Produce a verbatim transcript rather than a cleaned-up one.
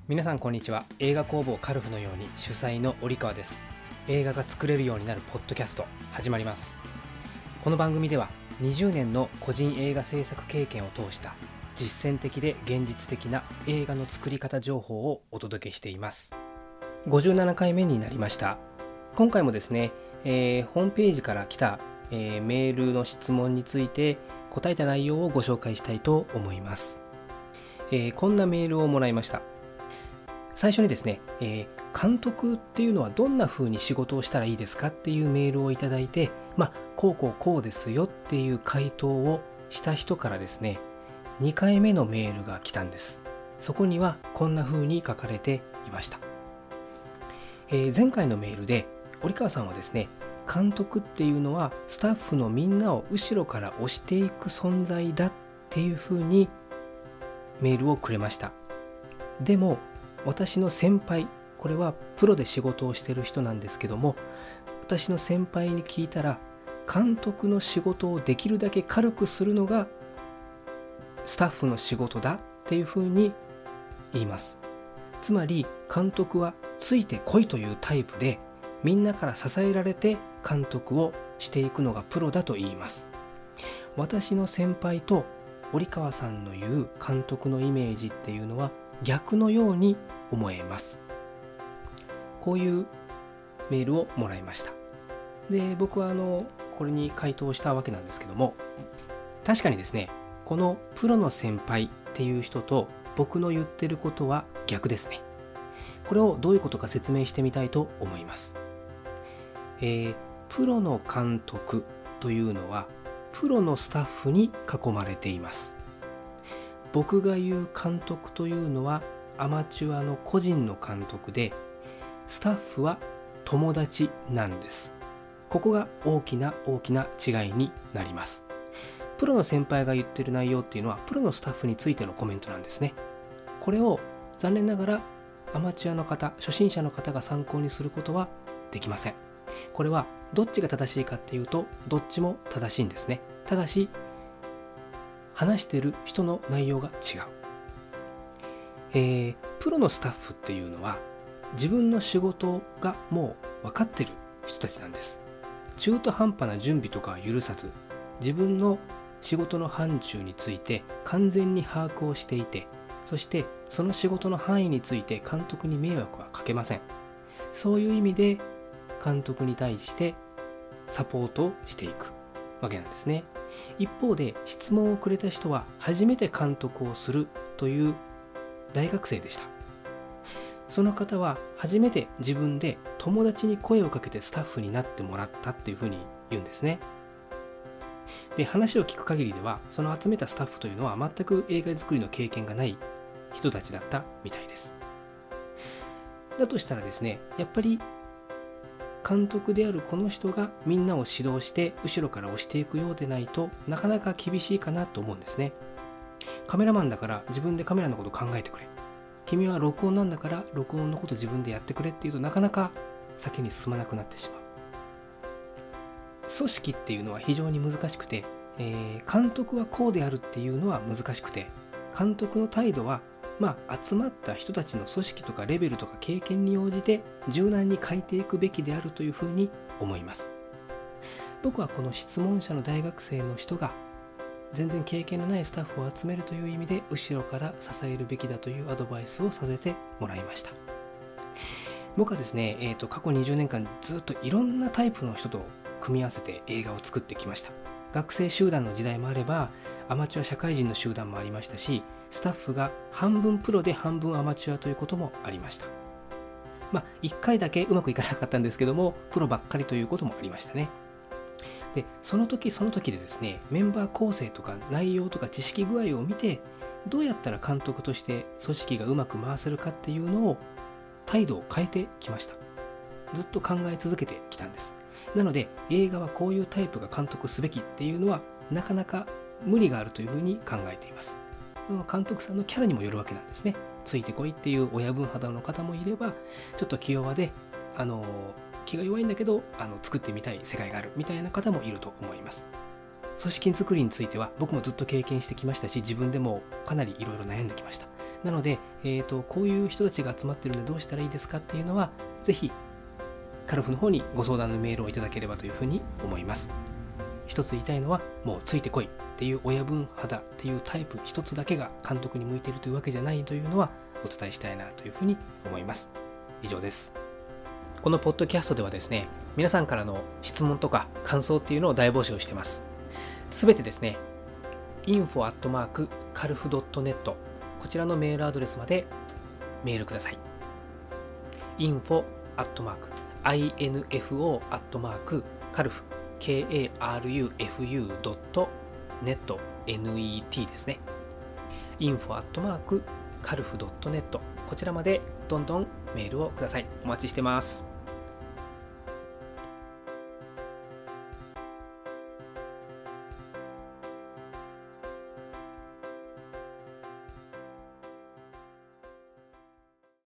皆さんこんにちは。映画工房カルフのように主催の折川です。映画が作れるようになるポッドキャスト始まります。この番組ではにじゅうねんの個人映画制作経験を通した実践的で現実的な映画の作り方情報をお届けしています。ごじゅうななかいめになりました。今回もですね、えー、ホームページから来た、えー、メールの質問について答えた内容をご紹介したいと思います。えー、こんなメールをもらいました。最初にですね、えー、監督っていうのはどんな風に仕事をしたらいいですかっていうメールをいただいて、まあこうこうこうですよっていう回答をした人からですね、にかいめのメールが来たんです。そこにはこんな風に書かれていました。えー、前回のメールで折川さんはですね、監督っていうのはスタッフのみんなを後ろから押していく存在だっていう風にメールをくれました。でも私の先輩、これはプロで仕事をしている人なんですけども、私の先輩に聞いたら、監督の仕事をできるだけ軽くするのがスタッフの仕事だっていうふうに言います。つまり監督はついてこいというタイプで、みんなから支えられて監督をしていくのがプロだと言います。私の先輩と折川さんの言う監督のイメージっていうのは逆のように思えます。こういうメールをもらいました。で、僕はあのこれに回答したわけなんですけども、確かにですね、このプロの先輩っていう人と僕の言ってることは逆ですね。これをどういうことか説明してみたいと思います。えー、プロの監督というのはプロのスタッフに囲まれています。僕が言う監督というのはアマチュアの個人の監督で、スタッフは友達なんです。ここが大きな大きな違いになります。プロの先輩が言ってる内容っていうのはプロのスタッフについてのコメントなんですね。これを残念ながらアマチュアの方、初心者の方が参考にすることはできません。これはどっちが正しいかっていうと、どっちも正しいんですね。ただし話してる人の内容が違う。えー、プロのスタッフっていうのは自分の仕事がもう分かってる人たちなんです。中途半端な準備とかは許さず、自分の仕事の範疇について完全に把握をしていて、そしてその仕事の範囲について監督に迷惑はかけません。そういう意味で監督に対してサポートをしていくわけなんですね。一方で質問をくれた人は初めて監督をするという大学生でした。その方は初めて自分で友達に声をかけてスタッフになってもらったっていうふうに言うんですね。で、話を聞く限りではその集めたスタッフというのは全く映画作りの経験がない人たちだったみたいです。だとしたらですね、やっぱり監督であるこの人がみんなを指導して後ろから押していくようでないとなかなか厳しいかなと思うんですね。カメラマンだから自分でカメラのこと考えてくれ、君は録音なんだから録音のこと自分でやってくれっていうとなかなか先に進まなくなってしまう。組織っていうのは非常に難しくて、えー、監督はこうであるっていうのは難しくて、監督の態度はまあ、集まった人たちの組織とかレベルとか経験に応じて柔軟に変えていくべきであるというふうに思います。僕はこの質問者の大学生の人が全然経験のないスタッフを集めるという意味で後ろから支えるべきだというアドバイスをさせてもらいました。僕はですね、えーと、過去にじゅうねんかんずっといろんなタイプの人と組み合わせて映画を作ってきました。学生集団の時代もあればアマチュア社会人の集団もありましたし、スタッフが半分プロで半分アマチュアということもありました。まあいっかいだけうまくいかなかったんですけども、プロばっかりということもありましたね。で、その時その時でですね、メンバー構成とか内容とか知識具合を見て、どうやったら監督として組織がうまく回せるかっていうのを態度を変えてきました。ずっと考え続けてきたんです。なので映画はこういうタイプが監督すべきっていうのはなかなか無理があるというふうに考えています。その監督さんのキャラにもよるわけなんですね。ついてこいっていう親分肌の方もいれば、ちょっと気弱であの気が弱いんだけどあの作ってみたい世界があるみたいな方もいると思います。組織作りについては僕もずっと経験してきましたし、自分でもかなりいろいろ悩んできました。 なので、えーと、こういう人たちが集まってるんでどうしたらいいですかっていうのは、ぜひカルフの方にご相談のメールをいただければというふうに思います。一つ言いたいのは、もうついてこいっていう親分肌っていうタイプ一つだけが監督に向いているというわけじゃないというのはお伝えしたいなというふうに思います。以上です。このポッドキャストではですね、皆さんからの質問とか感想っていうのを大募集しています。すべてですね、インフォ アットマーク カルフ ドットネット こちらのメールアドレスまでメールください。インフォ アットマーク アイエヌエフオー アットマーク カルフ ケーエーアールユーエフユー ドットネット ネット ですね。インフォ アットマーク カルフ ドットネット こちらまでどんどんメールをください。お待ちしてます。